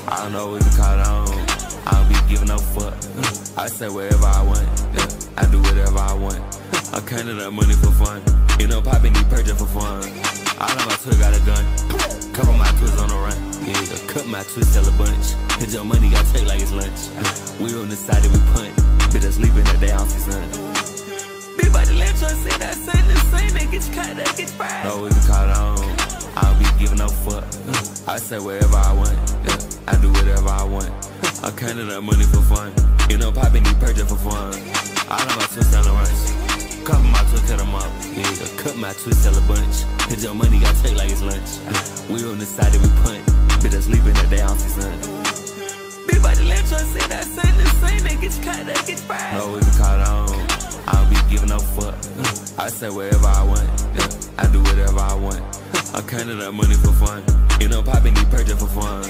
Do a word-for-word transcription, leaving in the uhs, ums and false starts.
I don't know what to call it on. I don't be giving no fuck. I say wherever I want. Yeah, I do whatever I want. I'm counting up money for fun. You know, popping these purchase for fun. I know my twist got a gun. Cover my twist on the run. Yeah, cut my twist, sell a bunch. Hit your money, got take like it's lunch. We on the side that we punt. Bitch, I sleep in the day, I'm son. Big body left, so I say that same the same. They get you cut, they get you fried. No, we can call it on. I don't be giving no fuck. I say wherever I want. Yeah, I do whatever I want. I'm counting up money for fun. You know, popping these purchase for fun. I know my twist on the runs. Cover my twist, cut them up. Yeah, cut my twist, sell a bunch. Hit your money, got take like it's lunch. We on the side that we punt. Bitch, I sleep in the day, I'm son. Big body left, so I say that same the same. They get you cut, they get you fried. No, we can call it on. I don't be giving no fuck. I say wherever I want. Yeah, I do whatever I want. I'm counting up money for fun. You know, popping these purchase for fun.